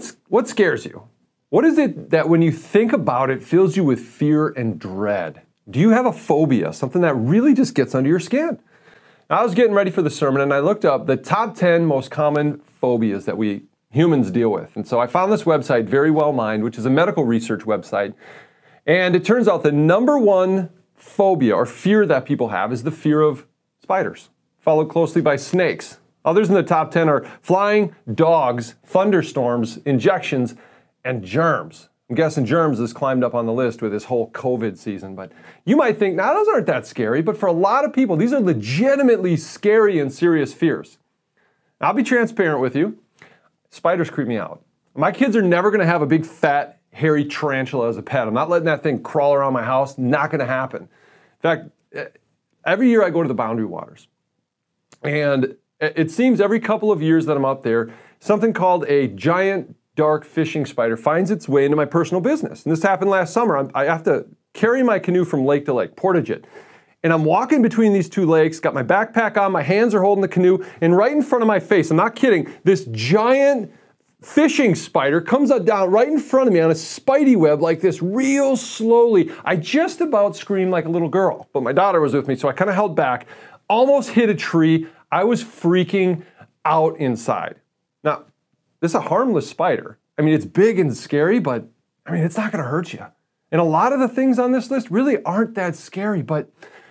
what scares you? What is it that when you think about it fills you with fear and dread? Do you have a phobia, something that really just gets under your skin? I was getting ready for the sermon and I looked up the top 10 most common phobias that we humans deal with. And so I found this website, Very Well Mind, which is a medical research website. And it turns out the number one phobia or fear that people have is the fear of spiders, followed closely by snakes. Others in the top 10 are flying, dogs, thunderstorms, injections, and germs. I'm guessing germs has climbed up on the list with this whole COVID season, but you might think, now those aren't that scary, but for a lot of people, these are legitimately scary and serious fears. I'll be transparent with you. Spiders creep me out. My kids are never gonna have a big, fat, hairy tarantula as a pet. I'm not letting that thing crawl around my house, not gonna happen. In fact, every year I go to the Boundary Waters, and it seems every couple of years that I'm up there, something called a giant dark fishing spider finds its way into my personal business. And this happened last summer. I have to carry my canoe from lake to lake, Portage. And I'm walking between these two lakes, got my backpack on, my hands are holding the canoe, and right in front of my face, I'm not kidding, this giant fishing spider comes down right in front of me on a spidey web like this, real slowly. I just about screamed like a little girl, but my daughter was with me, so I kind of held back, almost hit a tree. I was freaking out inside. Now, this is a harmless spider. I mean, it's big and scary, but I mean, it's not going to hurt you. And a lot of the things on this list really aren't that scary, but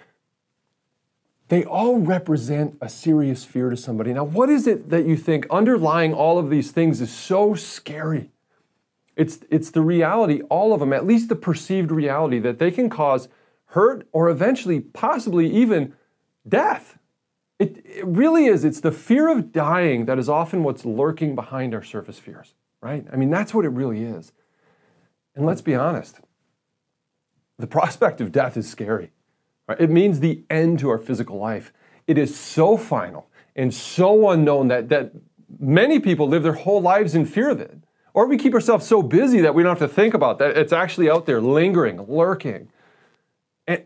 they all represent a serious fear to somebody. Now, what is it that you think underlying all of these things is so scary? It's the reality, all of them, at least the perceived reality, that they can cause hurt or eventually, possibly even death. It really is. It's the fear of dying that is often what's lurking behind our surface fears, right? I mean, that's what it really is. And let's be honest, the prospect of death is scary. Right? It means the end to our physical life. It is so final and so unknown that many people live their whole lives in fear of it. Or we keep ourselves so busy that we don't have to think about that. It's actually out there lingering, lurking. And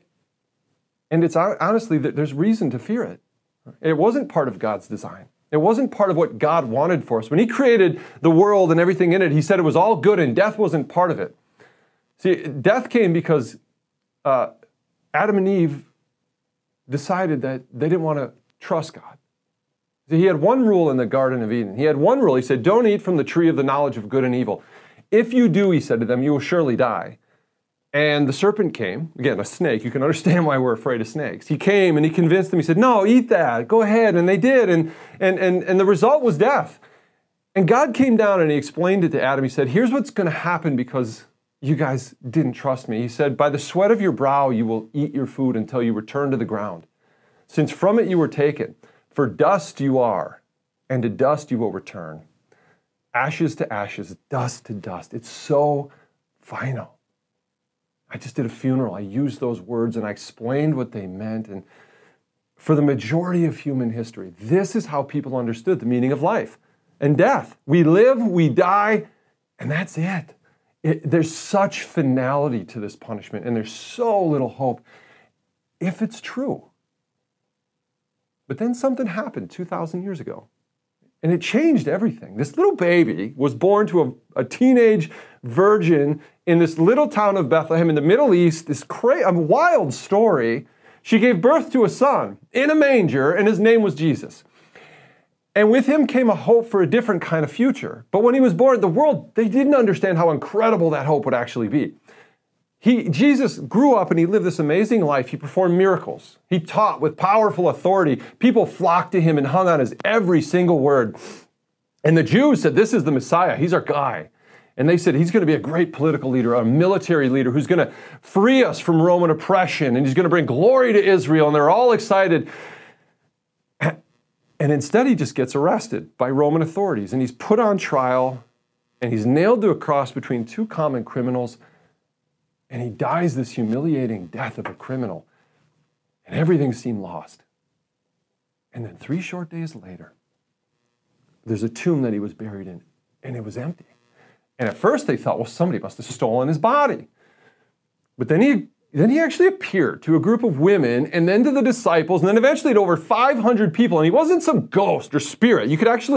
it's honestly, there's reason to fear it. It wasn't part of God's design. It wasn't part of what God wanted for us. When He created the world and everything in it, He said it was all good and death wasn't part of it. See, death came because Adam and Eve decided that they didn't want to trust God. See, He had one rule in the Garden of Eden. He had one rule. He said, don't eat from the tree of the knowledge of good and evil. If you do, He said to them, you will surely die. And the serpent came, again, a snake. You can understand why we're afraid of snakes. He came and he convinced them. He said, no, eat that. Go ahead. And they did. And the result was death. And God came down and He explained it to Adam. He said, here's what's going to happen because you guys didn't trust me. He said, by the sweat of your brow, you will eat your food until you return to the ground. Since from it you were taken, for dust you are, and to dust you will return. Ashes to ashes, dust to dust. It's so final. I just did a funeral. I used those words and I explained what they meant. And for the majority of human history, this is how people understood the meaning of life and death. We live, we die, and that's it. There's such finality to this punishment, and there's so little hope if it's true. But then something happened 2,000 years ago, and it changed everything. This little baby was born to a teenage virgin in this little town of Bethlehem in the Middle East, a wild story. She gave birth to a son in a manger, and his name was Jesus. And with him came a hope for a different kind of future. But when he was born, the world, they didn't understand how incredible that hope would actually be. Jesus grew up and he lived this amazing life. He performed miracles. He taught with powerful authority. People flocked to him and hung on his every single word. And the Jews said, this is the Messiah. He's our guy. And they said, he's going to be a great political leader, a military leader who's going to free us from Roman oppression. And he's going to bring glory to Israel. And they're all excited. And instead, he just gets arrested by Roman authorities. And he's put on trial. And he's nailed to a cross between two common criminals. And he dies this humiliating death of a criminal. And everything seemed lost. And then 3 short days later, there's a tomb that he was buried in. And it was empty. And at first they thought, well, somebody must have stolen his body. But then he actually appeared to a group of women and then to the disciples and then eventually to over 500 people. And he wasn't some ghost or spirit. You could actually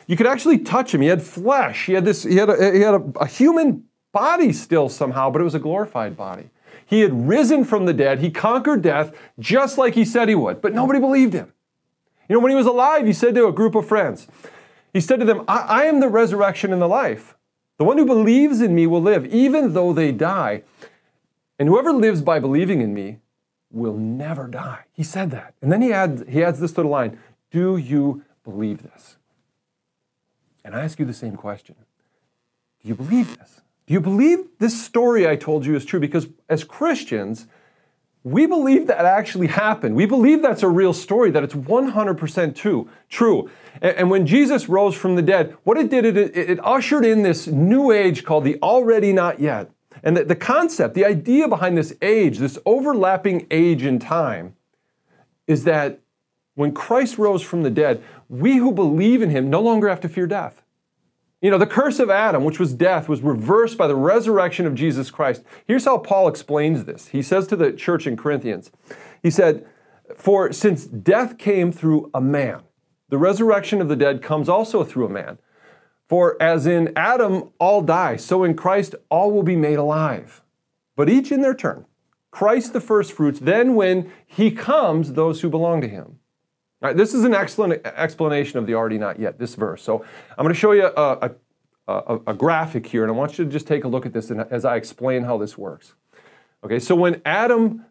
You could actually touch him. He had flesh. He had a human body still somehow, but it was a glorified body. He had risen from the dead. He conquered death just like he said he would, but nobody believed him. You know, when he was alive, he said to a group of friends, he said to them, I am the resurrection and the life. The one who believes in me will live, even though they die. And whoever lives by believing in me will never die. He said that. And then he adds this little line, do you believe this? And I ask you the same question. Do you believe this? Do you believe this story I told you is true? Because as Christians, we believe that actually happened. We believe that's a real story, that it's 100% true. And when Jesus rose from the dead, what it did, it ushered in this new age called the already not yet. And the concept, the idea behind this age, this overlapping age in time, is that when Christ rose from the dead, we who believe in him no longer have to fear death. You know, the curse of Adam, which was death, was reversed by the resurrection of Jesus Christ. Here's how Paul explains this. He says to the church in Corinthians, he said, for since death came through a man, the resurrection of the dead comes also through a man. For as in Adam all die, so in Christ all will be made alive. But each in their turn. Christ the first fruits, then when he comes, those who belong to him. All right, this is an excellent explanation of the already not yet, this verse. So I'm going to show you a graphic here, and I want you to just take a look at this as I explain how this works. Okay, so when Adam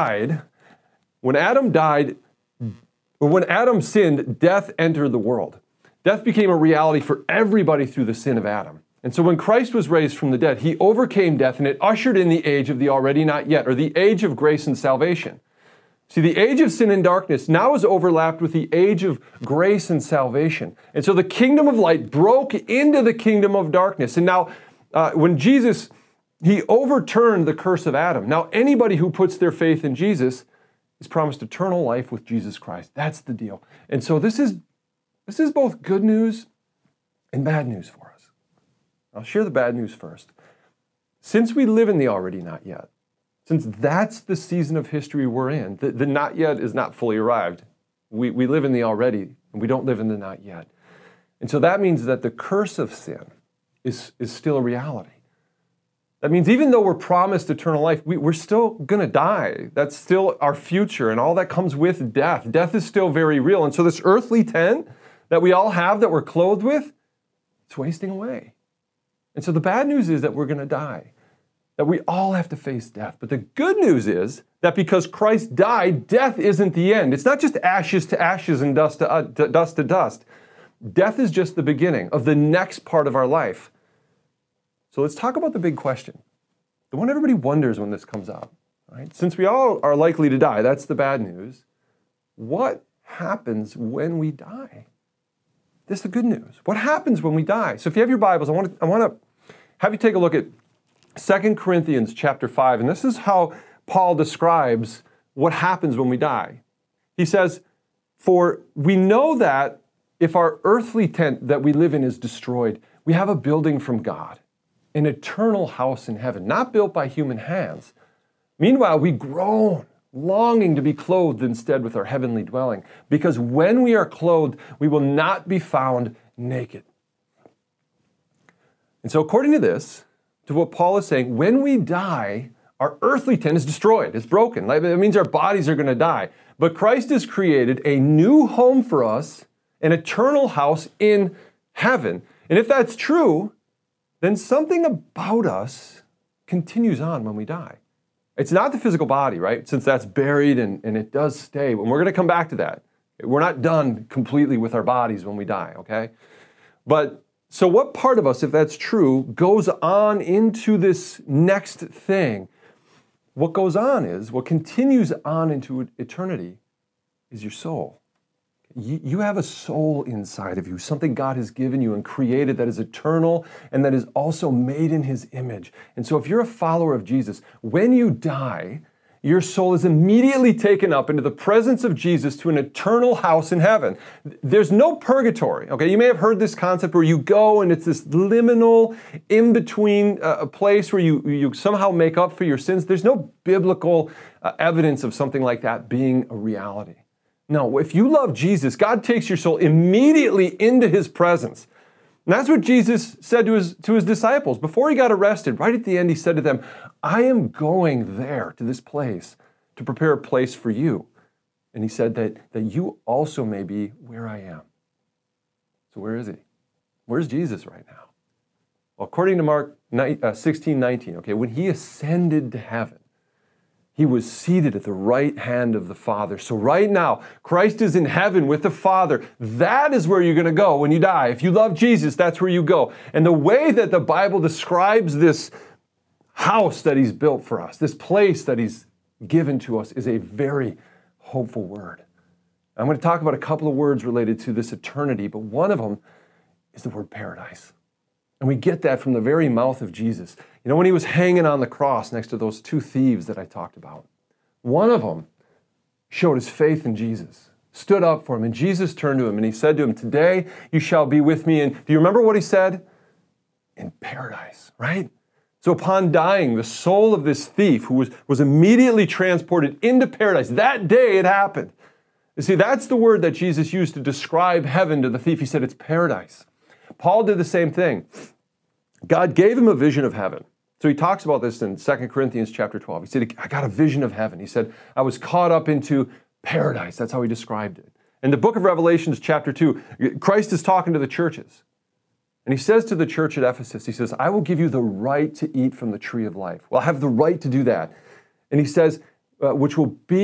sinned, death entered the world. Death became a reality for everybody through the sin of Adam. And so when Christ was raised from the dead, he overcame death, and it ushered in the age of the already not yet, or the age of grace and salvation. See, the age of sin and darkness now is overlapped with the age of grace and salvation. And so the kingdom of light broke into the kingdom of darkness. And now, when Jesus, he overturned the curse of Adam. Now, anybody who puts their faith in Jesus is promised eternal life with Jesus Christ. That's the deal. And so this is both good news and bad news for us. I'll share the bad news first. Since we live in the already not yet, since that's the season of history we're in, the not yet is not fully arrived. We live in the already, and we don't live in the not yet. And so that means that the curse of sin is still a reality. That means even though we're promised eternal life, we're still going to die. That's still our future, and all that comes with death. Death is still very real. And so this earthly tent that we all have, that we're clothed with, it's wasting away. And so the bad news is that we're going to die, that we all have to face death. But the good news is that because Christ died, death isn't the end. It's not just ashes to ashes and dust to dust. Death is just the beginning of the next part of our life. So let's talk about the big question, the one everybody wonders when this comes up. Right? Since we all are likely to die, that's the bad news. What happens when we die? This is the good news. What happens when we die? So if you have your Bibles, I want to have you take a look at 2 Corinthians chapter 5, and this is how Paul describes what happens when we die. He says, for we know that if our earthly tent that we live in is destroyed, we have a building from God, an eternal house in heaven, not built by human hands. Meanwhile, we groan, longing to be clothed instead with our heavenly dwelling, because when we are clothed, we will not be found naked. And so according to this, to what Paul is saying, when we die, our earthly tent is destroyed. It's broken. It means our bodies are going to die. But Christ has created a new home for us, an eternal house in heaven. And if that's true, then something about us continues on when we die. It's not the physical body, right? Since that's buried and it does stay. And we're going to come back to that. We're not done completely with our bodies when we die, okay? But so what part of us, if that's true, goes on into this next thing? What goes on is, what continues on into eternity is your soul. You have a soul inside of you, something God has given you and created that is eternal and that is also made in His image. And so if you're a follower of Jesus, when you die, your soul is immediately taken up into the presence of Jesus to an eternal house in heaven. There's no purgatory, okay? You may have heard this concept where you go and it's this liminal, in-between a place where you somehow make up for your sins. There's no biblical evidence of something like that being a reality. No, if you love Jesus, God takes your soul immediately into his presence. And that's what Jesus said to his disciples. Before he got arrested, right at the end, he said to them, I am going there to this place to prepare a place for you. And he said that you also may be where I am. So where is he? Where's Jesus right now? Well, according to Mark 16:19, okay, when he ascended to heaven, he was seated at the right hand of the Father. So right now, Christ is in heaven with the Father. That is where you're going to go when you die. If you love Jesus, that's where you go. And the way that the Bible describes this house that he's built for us, this place that he's given to us, is a very hopeful word. I'm going to talk about a couple of words related to this eternity, but one of them is the word paradise. And we get that from the very mouth of Jesus. You know, when he was hanging on the cross next to those two thieves that I talked about, one of them showed his faith in Jesus, stood up for him, and Jesus turned to him and he said to him, today you shall be with me. And do you remember what he said? In paradise, right? So upon dying, the soul of this thief who was immediately transported into paradise, that day it happened. You see, that's the word that Jesus used to describe heaven to the thief. He said it's paradise. Paul did the same thing. God gave him a vision of heaven. So he talks about this in 2 Corinthians chapter 12. He said, I got a vision of heaven. He said, I was caught up into paradise. That's how he described it. In the book of Revelations chapter 2, Christ is talking to the churches. And he says to the church at Ephesus, he says, I will give you the right to eat from the tree of life. Well, I have the right to do that. And he says, which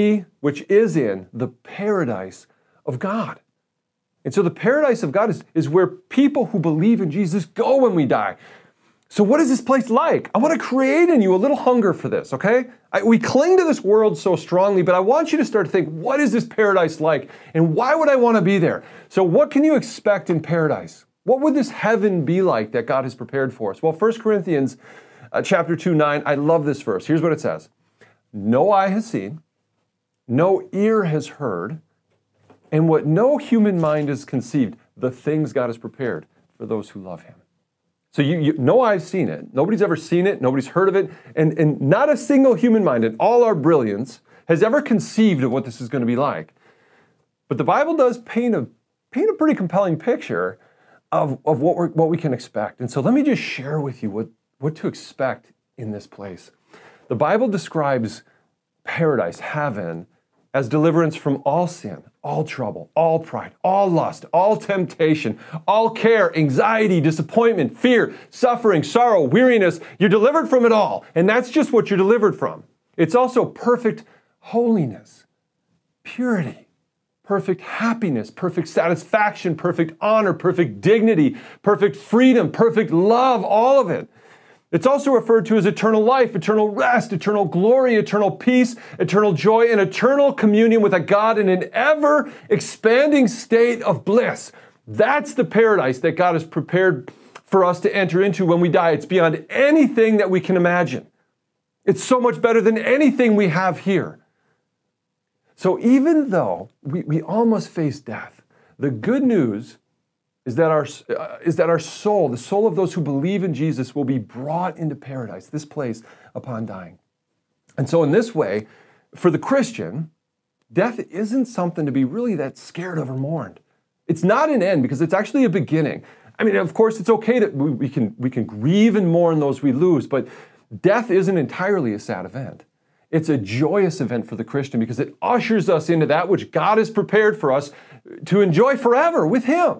is in the paradise of God. And so the paradise of God is where people who believe in Jesus go when we die. So what is this place like? I want to create in you a little hunger for this, okay? We cling to this world so strongly, but I want you to start to think, what is this paradise like? And why would I want to be there? So what can you expect in paradise? What would this heaven be like that God has prepared for us? Well, 1 Corinthians chapter 2:9, I love this verse. Here's what it says. No eye has seen, no ear has heard, and what no human mind has conceived, the things God has prepared for those who love him. So no eye's seen it. Nobody's ever seen it. Nobody's heard of it. And not a single human mind in all our brilliance has ever conceived of what this is going to be like. But the Bible does paint a pretty compelling picture of what we can expect. And so let me just share with you what to expect in this place. The Bible describes paradise, heaven, as deliverance from all sin, all trouble, all pride, all lust, all temptation, all care, anxiety, disappointment, fear, suffering, sorrow, weariness. You're delivered from it all. And that's just what you're delivered from. It's also perfect holiness, purity, perfect happiness, perfect satisfaction, perfect honor, perfect dignity, perfect freedom, perfect love, all of it. It's also referred to as eternal life, eternal rest, eternal glory, eternal peace, eternal joy, and eternal communion with a God in an ever-expanding state of bliss. That's the paradise that God has prepared for us to enter into when we die. It's beyond anything that we can imagine. It's so much better than anything we have here. So even though we almost face death, the good news is that our soul, the soul of those who believe in Jesus, will be brought into paradise, this place, upon dying. And so in this way, for the Christian, death isn't something to be really that scared of or mourned. It's not an end because it's actually a beginning. I mean, of course, it's okay that we can grieve and mourn those we lose, but death isn't entirely a sad event. It's a joyous event for the Christian because it ushers us into that which God has prepared for us to enjoy forever with Him.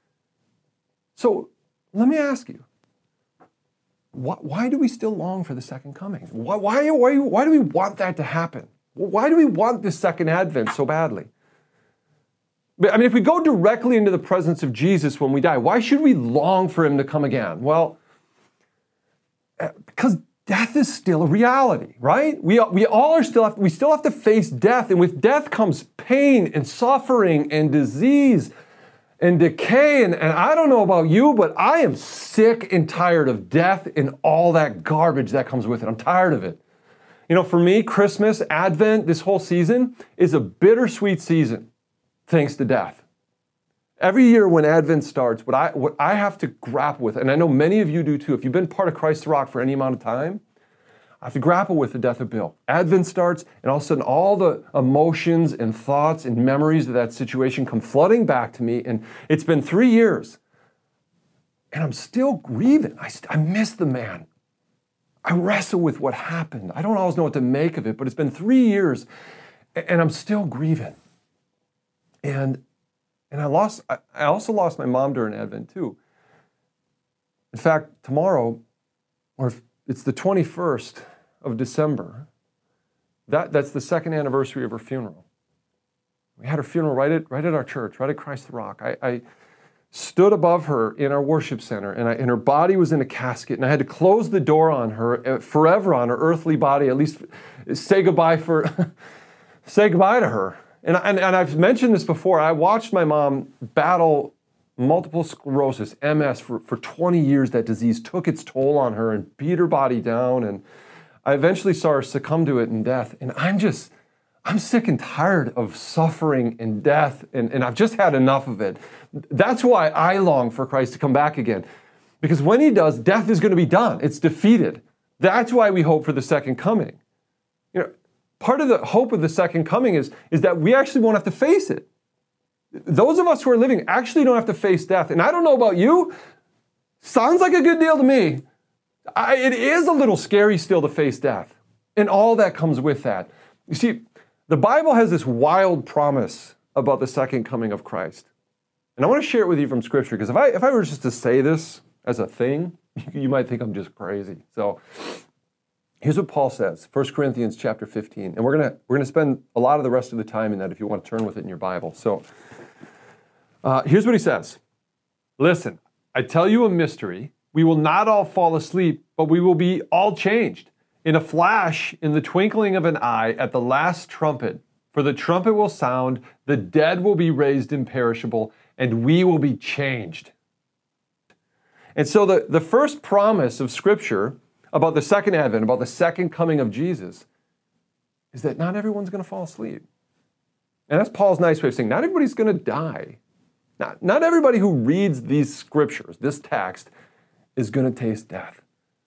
So let me ask you, why do we still long for the second coming? Why do we want that to happen? Why do we want this second advent so badly? I mean, if we go directly into the presence of Jesus when we die, why should we long for Him to come again? Well, because death is still a reality, right? We still have to face death, and with death comes pain and suffering and disease and decay, and I don't know about you, but I am sick and tired of death and all that garbage that comes with it. I'm tired of it. You know, for me, Christmas, Advent, this whole season is a bittersweet season, thanks to death. Every year when Advent starts, what I have to grapple with, and I know many of you do too, if you've been part of Christ the Rock for any amount of time, I have to grapple with the death of Bill. Advent starts, and all of a sudden, all the emotions and thoughts and memories of that situation come flooding back to me. And it's been 3 years, and I'm still grieving. I miss the man. I wrestle with what happened. I don't always know what to make of it, but it's been 3 years, and I'm still grieving. And I also lost my mom during Advent too. In fact, tomorrow, or it's the 21st of December, that's the second anniversary of her funeral. We had her funeral right at our church, right at Christ the Rock. I stood above her in our worship center, and her body was in a casket, and I had to close the door on her forever on her earthly body, at least say goodbye to her. And I've mentioned this before. I watched my mom battle multiple sclerosis, MS, for 20 years. That disease took its toll on her and beat her body down. And I eventually saw her succumb to it in death. And I'm sick and tired of suffering and death. And I've just had enough of it. That's why I long for Christ to come back again. Because when he does, death is going to be done. It's defeated. That's why we hope for the second coming. Part of the hope of the second coming is that we actually won't have to face it. Those of us who are living actually don't have to face death. And I don't know about you. Sounds like a good deal to me. It is a little scary still to face death and all that comes with that. You see, the Bible has this wild promise about the second coming of Christ. And I want to share it with you from Scripture, because if I were just to say this as a thing, you might think I'm just crazy. So here's what Paul says, 1 Corinthians chapter 15. And we're gonna spend a lot of the rest of the time in that if you want to turn with it in your Bible. So here's what he says. Listen, I tell you a mystery. We will not all fall asleep, but we will be all changed. In a flash, in the twinkling of an eye, at the last trumpet. For the trumpet will sound, the dead will be raised imperishable, and we will be changed. And so the first promise of Scripture about the second advent, about the second coming of Jesus, is that not everyone's going to fall asleep. And that's Paul's nice way of saying not everybody's going to die. Not everybody who reads these scriptures, this text, is going to taste death.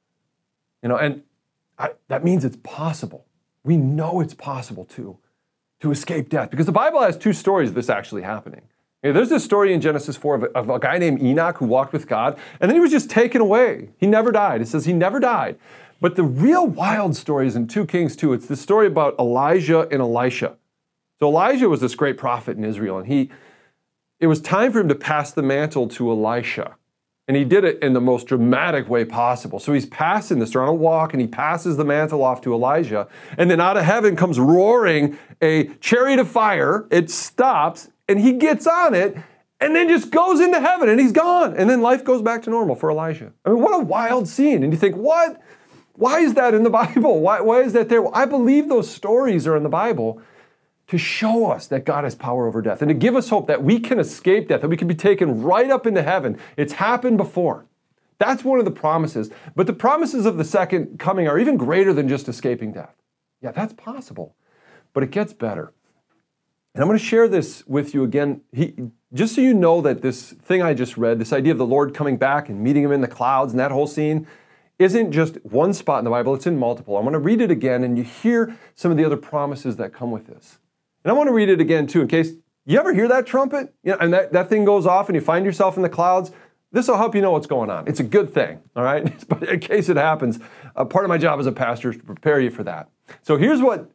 And that means it's possible. We know it's possible to escape death, because the Bible has two stories of this actually happening. There's this story in Genesis 4 of a guy named Enoch who walked with God, and then he was just taken away. He never died. It says he never died. But the real wild story is in 2 Kings 2. It's the story about Elijah and Elisha. So Elijah was this great prophet in Israel, and it was time for him to pass the mantle to Elisha. And he did it in the most dramatic way possible. So he's passing this, they're on a walk, and he passes the mantle off to Elijah. And then out of heaven comes roaring a chariot of fire. It stops, and he gets on it, and then just goes into heaven, and he's gone. And then life goes back to normal for Elijah. I mean, what a wild scene. And you think, what? Why is that in the Bible? Why is that there? Well, I believe those stories are in the Bible to show us that God has power over death and to give us hope that we can escape death, that we can be taken right up into heaven. It's happened before. That's one of the promises. But the promises of the second coming are even greater than just escaping death. Yeah, that's possible. But it gets better. And I'm going to share this with you again, just so you know that this thing I just read, this idea of the Lord coming back and meeting him in the clouds and that whole scene, isn't just one spot in the Bible, it's in multiple. I'm going to read it again, and you hear some of the other promises that come with this. And I want to read it again, too, in case you ever hear that trumpet, and that thing goes off and you find yourself in the clouds. This will help you know what's going on. It's a good thing, all right? But in case it happens, part of my job as a pastor is to prepare you for that. So here's what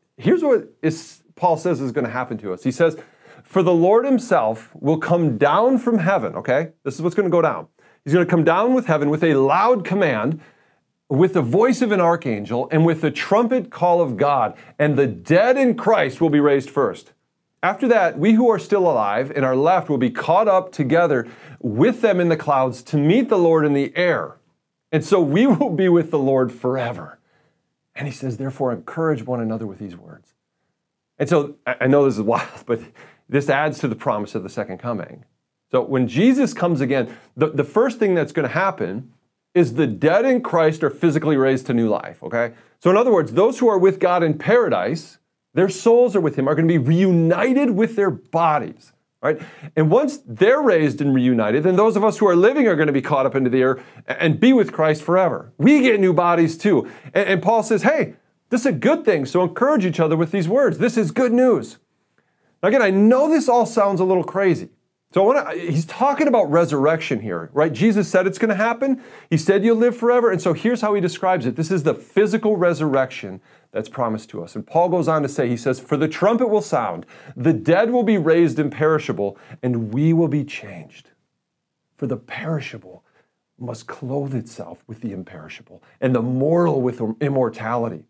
Paul says is going to happen to us. He says, for the Lord himself will come down from heaven, okay? This is what's going to go down. He's going to come down with heaven with a loud command, with the voice of an archangel, and with the trumpet call of God, and the dead in Christ will be raised first. After that, we who are still alive and are left will be caught up together with them in the clouds to meet the Lord in the air. And so we will be with the Lord forever. And he says, therefore, encourage one another with these words. And so I know this is wild, but this adds to the promise of the second coming. So when Jesus comes again, the first thing that's going to happen is the dead in Christ are physically raised to new life, okay? So in other words, those who are with God in paradise, their souls are with him, are going to be reunited with their bodies. right? And once they're raised and reunited, then those of us who are living are going to be caught up into the air and be with Christ forever. We get new bodies too. And Paul says, hey, this is a good thing, so encourage each other with these words. This is good news. Now again, I know this all sounds a little crazy. So he's talking about resurrection here, right? Jesus said it's going to happen. He said you'll live forever. And so here's how he describes it. This is the physical resurrection that's promised to us. And Paul goes on to say, he says, for the trumpet will sound, the dead will be raised imperishable, and we will be changed. For the perishable must clothe itself with the imperishable, and the mortal with immortality.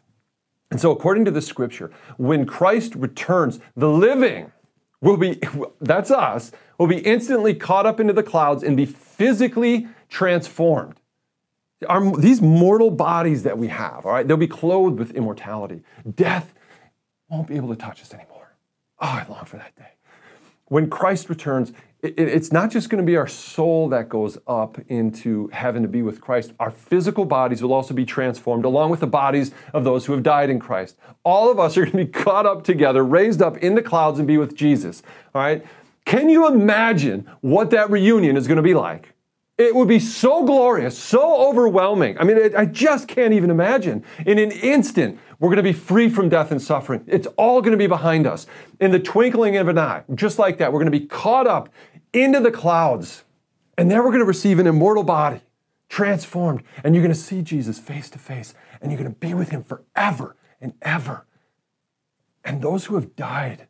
And so according to the scripture, when Christ returns, the living will be, that's us, will be instantly caught up into the clouds and be physically transformed. These mortal bodies that we have, all right, they'll be clothed with immortality. Death won't be able to touch us anymore. Oh, I long for that day. When Christ returns, it's not just going to be our soul that goes up into heaven to be with Christ. Our physical bodies will also be transformed along with the bodies of those who have died in Christ. All of us are going to be caught up together, raised up in the clouds and be with Jesus. All right? Can you imagine what that reunion is going to be like? It would be so glorious, so overwhelming. I mean, I just can't even imagine. In an instant, we're going to be free from death and suffering. It's all going to be behind us. In the twinkling of an eye, just like that, we're going to be caught up into the clouds. And then we're going to receive an immortal body, transformed. And you're going to see Jesus face to face. And you're going to be with him forever and ever. And those who have died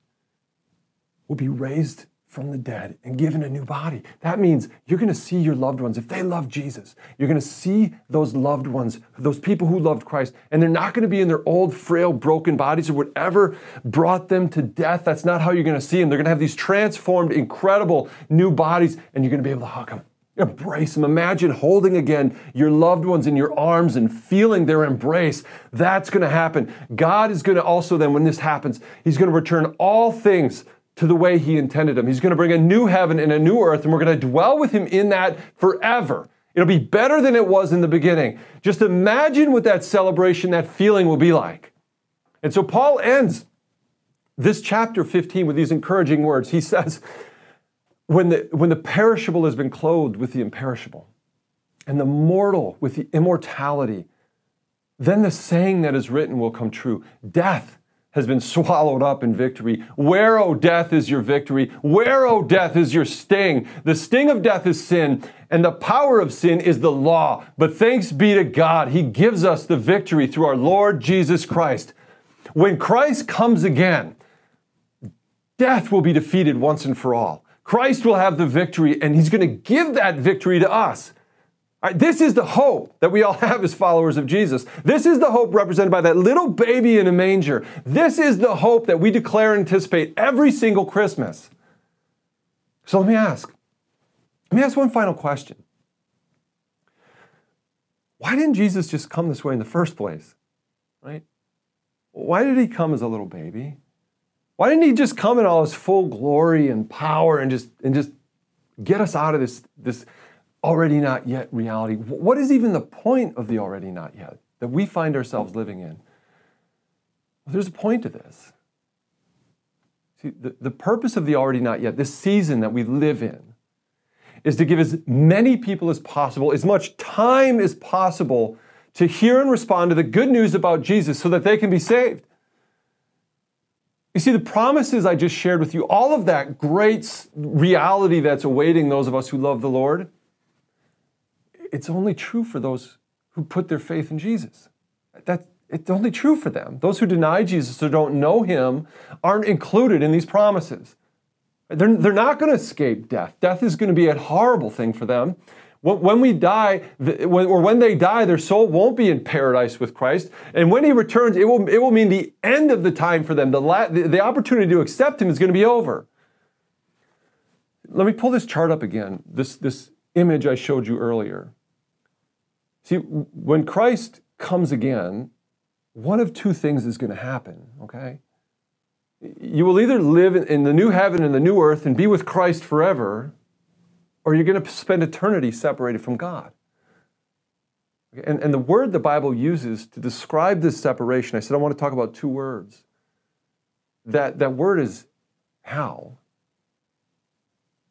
will be raised from the dead and given a new body. That means you're going to see your loved ones. If they love Jesus, you're going to see those loved ones, those people who loved Christ, and they're not going to be in their old, frail, broken bodies or whatever brought them to death. That's not how you're going to see them. They're going to have these transformed, incredible new bodies, and you're going to be able to hug them, embrace them. Imagine holding again your loved ones in your arms and feeling their embrace. That's going to happen. God is going to also then, when this happens, he's going to return all things to the way he intended them. He's going to bring a new heaven and a new earth, and we're going to dwell with him in that forever. It'll be better than it was in the beginning. Just imagine what that celebration, that feeling will be like. And so Paul ends this chapter 15 with these encouraging words. He says, when the perishable has been clothed with the imperishable, and the mortal with the immortality, then the saying that is written will come true. Death has been swallowed up in victory. Where, O death, is your victory? Where, O death, is your sting? The sting of death is sin, and the power of sin is the law. But thanks be to God, he gives us the victory through our Lord Jesus Christ. When Christ comes again, death will be defeated once and for all. Christ will have the victory, and he's going to give that victory to us. All right, this is the hope that we all have as followers of Jesus. This is the hope represented by that little baby in a manger. This is the hope that we declare and anticipate every single Christmas. So let me ask one final question. Why didn't Jesus just come this way in the first place? Right? Why did he come as a little baby? Why didn't he just come in all his full glory and power and just get us out of this already not yet reality? What is even the point of the already not yet that we find ourselves living in? Well, there's a point to this. See, the purpose of the already not yet, this season that we live in, is to give as many people as possible, as much time as possible to hear and respond to the good news about Jesus so that they can be saved. You see, the promises I just shared with you, all of that great reality that's awaiting those of us who love the Lord, it's only true for those who put their faith in Jesus. It's only true for them. Those who deny Jesus or don't know him aren't included in these promises. They're not going to escape death. Death is going to be a horrible thing for them. When we die, when they die, their soul won't be in paradise with Christ. And when he returns, it will mean the end of the time for them. The opportunity to accept him is going to be over. Let me pull this chart up again, this image I showed you earlier. See, when Christ comes again, one of two things is going to happen, okay? You will either live in the new heaven and the new earth and be with Christ forever, or you're going to spend eternity separated from God. And the word the Bible uses to describe this separation, I said I want to talk about two words. That word is hell.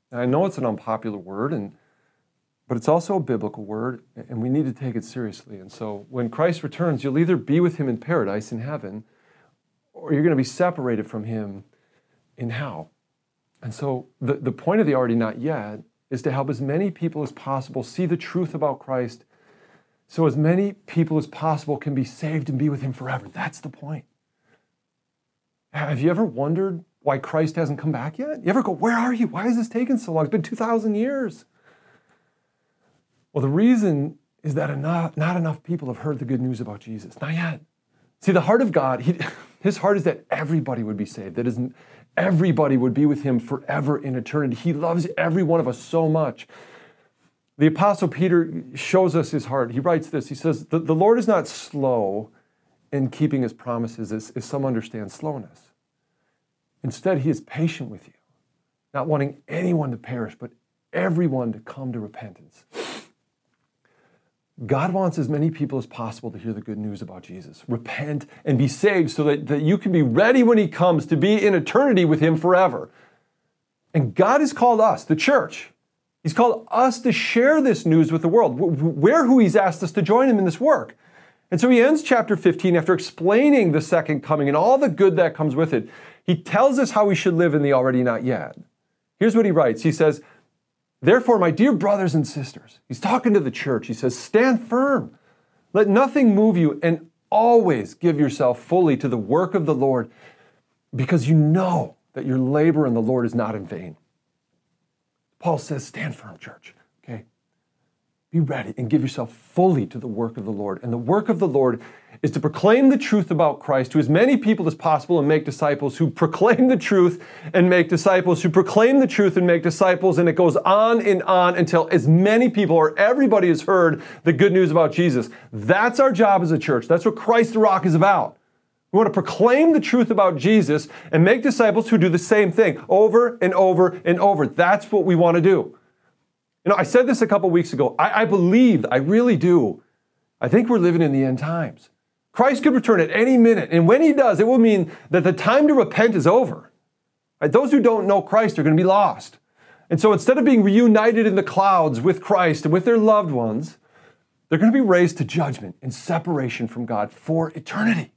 And I know it's an unpopular word, but it's also a biblical word, and we need to take it seriously. And so when Christ returns, you'll either be with him in paradise in heaven, or you're going to be separated from him in hell. And so the point of the already not yet is to help as many people as possible see the truth about Christ, so as many people as possible can be saved and be with him forever. That's the point. Have you ever wondered why Christ hasn't come back yet? You ever go, where are you? Why is this taking so long? It's been 2,000 years. Well, the reason is that not enough people have heard the good news about Jesus. Not yet. See, the heart of God, his heart is that everybody would be saved. That is, everybody would be with him forever in eternity. He loves every one of us so much. The Apostle Peter shows us his heart. He writes this. He says, the Lord is not slow in keeping his promises, as some understand slowness. Instead, he is patient with you, not wanting anyone to perish, but everyone to come to repentance. God wants as many people as possible to hear the good news about Jesus. Repent and be saved so that you can be ready when he comes to be in eternity with him forever. And God has called us, the church, he's called us to share this news with the world. We're who he's asked us to join him in this work. And so he ends chapter 15 after explaining the second coming and all the good that comes with it. He tells us how we should live in the already not yet. Here's what he writes. He says, therefore, my dear brothers and sisters, he's talking to the church. He says, stand firm. Let nothing move you, and always give yourself fully to the work of the Lord, because you know that your labor in the Lord is not in vain. Paul says, stand firm, church, okay? Be ready and give yourself fully to the work of the Lord. And the work of the Lord is to proclaim the truth about Christ to as many people as possible and make disciples who proclaim the truth and make disciples who proclaim the truth and make disciples. And it goes on and on until as many people or everybody has heard the good news about Jesus. That's our job as a church. That's what Christ the Rock is about. We want to proclaim the truth about Jesus and make disciples who do the same thing over and over and over. That's what we want to do. You know, I said this a couple weeks ago. I believe, I really do. I think we're living in the end times. Christ could return at any minute. And when he does, it will mean that the time to repent is over. Right? Those who don't know Christ are going to be lost. And so instead of being reunited in the clouds with Christ and with their loved ones, they're going to be raised to judgment and separation from God for eternity.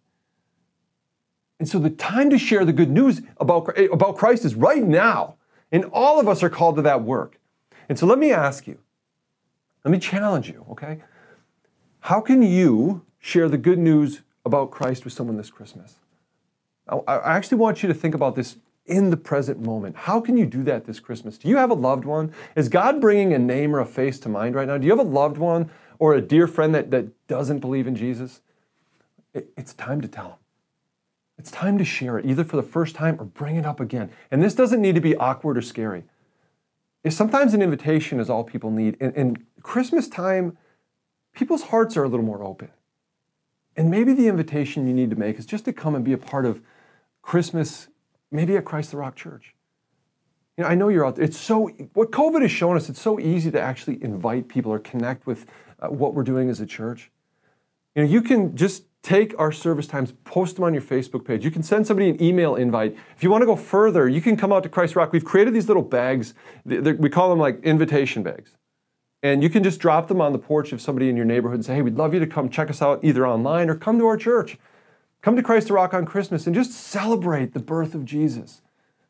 And so the time to share the good news about Christ is right now. And all of us are called to that work. And so let me ask you, let me challenge you, okay? How can you share the good news about Christ with someone this Christmas? I actually want you to think about this in the present moment. How can you do that this Christmas? Do you have a loved one? Is God bringing a name or a face to mind right now? Do you have a loved one or a dear friend that doesn't believe in Jesus? It's time to tell them. It's time to share it, either for the first time or bring it up again. And this doesn't need to be awkward or scary. Sometimes an invitation is all people need. And Christmas time, people's hearts are a little more open. And maybe the invitation you need to make is just to come and be a part of Christmas, maybe at Christ the Rock Church. You know, I know you're out there. What COVID has shown us, it's so easy to actually invite people or connect with what we're doing as a church. You know, you can just take our service times, post them on your Facebook page. You can send somebody an email invite. If you want to go further, you can come out to Christ Rock. We've created these little bags. We call them like invitation bags. And you can just drop them on the porch of somebody in your neighborhood and say, hey, we'd love you to come check us out either online or come to our church. Come to Christ the Rock on Christmas and just celebrate the birth of Jesus.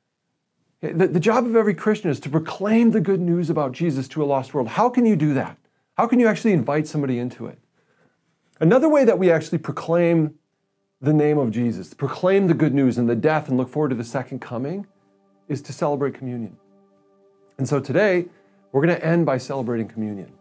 The job of every Christian is to proclaim the good news about Jesus to a lost world. How can you do that? How can you actually invite somebody into it? Another way that we actually proclaim the name of Jesus, proclaim the good news and the death and look forward to the second coming, is to celebrate communion. And so today, we're going to end by celebrating communion.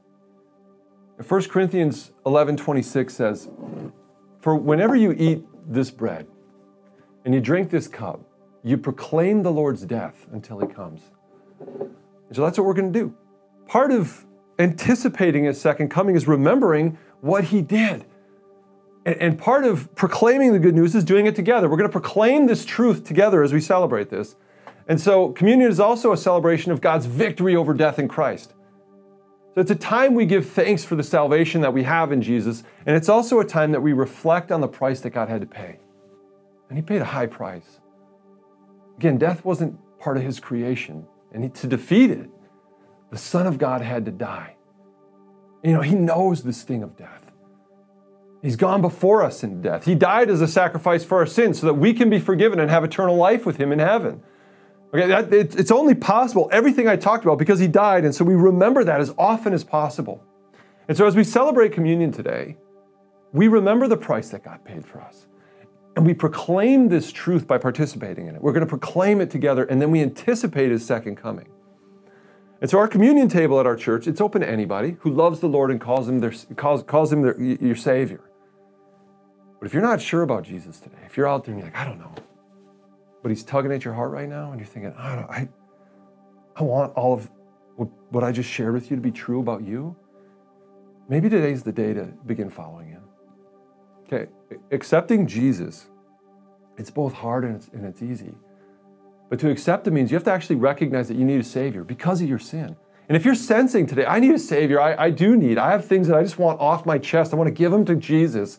1 Corinthians 11:26 says, for whenever you eat this bread and you drink this cup, you proclaim the Lord's death until he comes. And so that's what we're going to do. Part of anticipating his second coming is remembering what he did. And part of proclaiming the good news is doing it together. We're going to proclaim this truth together as we celebrate this. And so communion is also a celebration of God's victory over death in Christ. So it's a time we give thanks for the salvation that we have in Jesus, and it's also a time that we reflect on the price that God had to pay. And he paid a high price. Again, death wasn't part of his creation. And to defeat it, the Son of God had to die. You know, he knows the sting of death. He's gone before us in death. He died as a sacrifice for our sins so that we can be forgiven and have eternal life with him in heaven. Okay, it's only possible, everything I talked about, because he died, and so we remember that as often as possible. And so as we celebrate communion today, we remember the price that God paid for us. And we proclaim this truth by participating in it. We're going to proclaim it together, and then we anticipate his second coming. And so our communion table at our church, it's open to anybody who loves the Lord and calls him your Savior. But if you're not sure about Jesus today, if you're out there and you're like, I don't know, but he's tugging at your heart right now, and you're thinking, I want all of what I just shared with you to be true about you, maybe today's the day to begin following him. Okay, accepting Jesus, it's both hard and it's easy. But to accept it means you have to actually recognize that you need a Savior because of your sin. And if you're sensing today, I need a Savior, I have things that I just want off my chest, I want to give them to Jesus,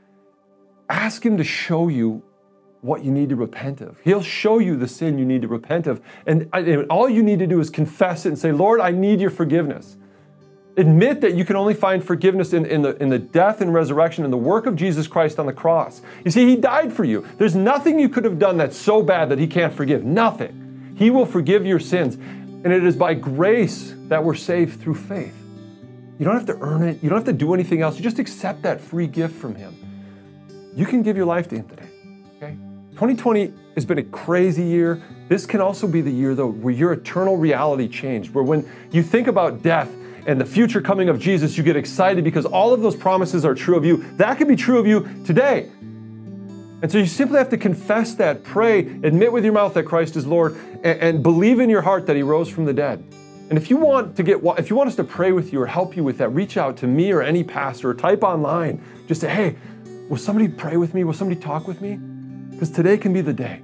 ask him to show you what you need to repent of. He'll show you the sin you need to repent of. And all you need to do is confess it and say, Lord, I need your forgiveness. Admit that you can only find forgiveness in the death and resurrection and the work of Jesus Christ on the cross. You see, he died for you. There's nothing you could have done that's so bad that he can't forgive. Nothing. He will forgive your sins. And it is by grace that we're saved through faith. You don't have to earn it. You don't have to do anything else. You just accept that free gift from him. You can give your life to him today. Okay? 2020 has been a crazy year. This can also be the year, though, where your eternal reality changed, where when you think about death and the future coming of Jesus, you get excited because all of those promises are true of you. That can be true of you today. And so you simply have to confess that, pray, admit with your mouth that Christ is Lord, and believe in your heart that he rose from the dead. And if you want us to pray with you or help you with that, reach out to me or any pastor or type online. Just say, hey, will somebody pray with me? Will somebody talk with me? Because today can be the day.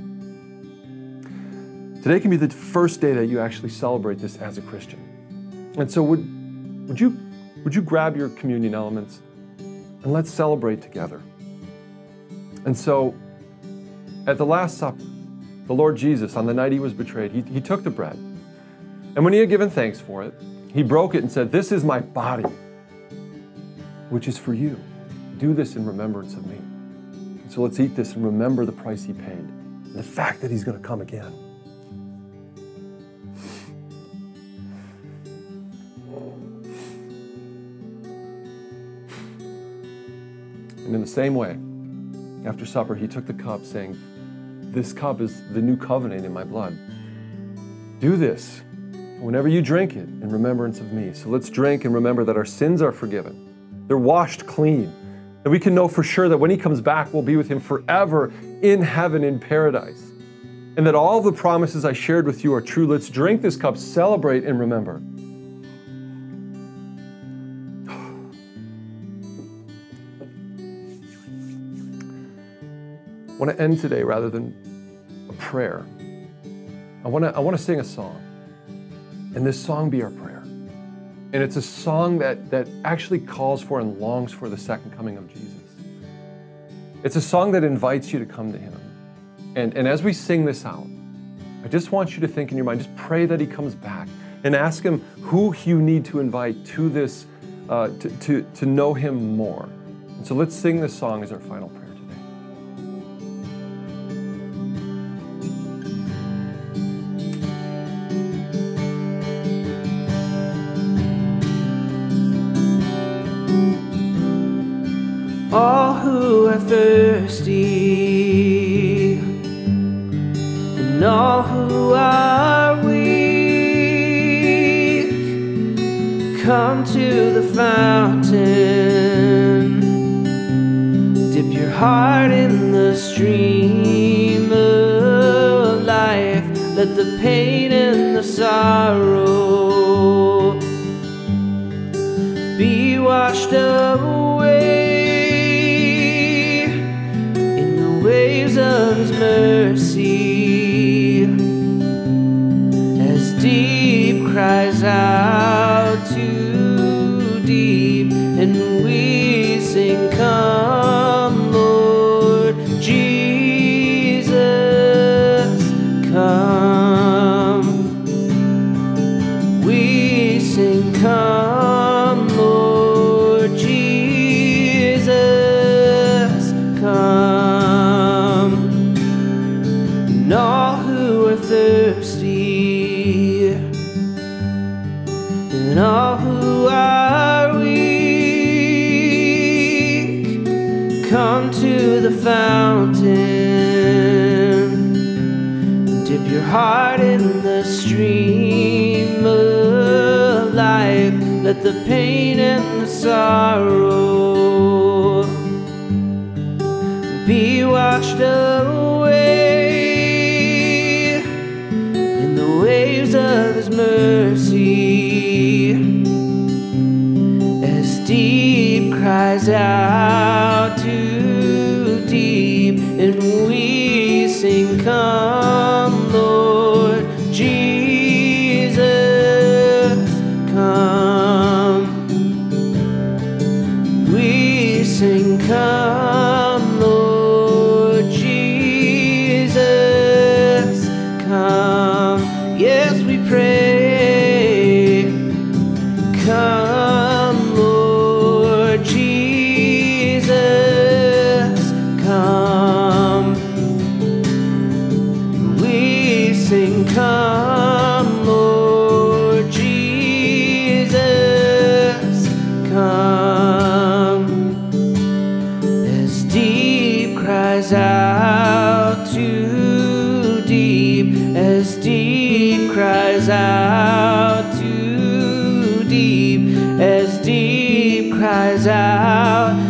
Today can be the first day that you actually celebrate this as a Christian. And so would you grab your communion elements and let's celebrate together. And so at the Last Supper, the Lord Jesus, on the night he was betrayed, he took the bread. And when he had given thanks for it, he broke it and said, this is my body, which is for you. Do this in remembrance of me. So let's eat this and remember the price he paid, and the fact that he's going to come again. And in the same way, after supper, he took the cup, saying, this cup is the new covenant in my blood. Do this whenever you drink it in remembrance of me. So let's drink and remember that our sins are forgiven. They're washed clean. That we can know for sure that when he comes back, we'll be with him forever in heaven, in paradise. And that all the promises I shared with you are true. Let's drink this cup, celebrate, and remember. I want to end today rather than a prayer. I want to sing a song. And this song be our prayer. And it's a song that actually calls for and longs for the second coming of Jesus. It's a song that invites you to come to him. And as we sing this out, I just want you to think in your mind, just pray that he comes back and ask him who you need to invite to this, to know him more. And so let's sing this song as our final prayer today. All who are thirsty and all who are weak, come to the fountain, dip your heart in the stream of life, let the pain and the sorrow be washed away of his mercy, as deep cries out to deep, and we sing, come Lord Jesus, come. come to the fountain, dip your heart in the stream of life. Let the pain and the sorrow be washed away in the waves of His mercy, as deep cries out to deep, and we sing, come, Lord Jesus, come. We sing, come, Lord Jesus, come. Yes, we pray, come, Lord Jesus, come. We sing, come, Lord Jesus, come. As deep cries out to deep, as deep cries out to deep, as deep cries out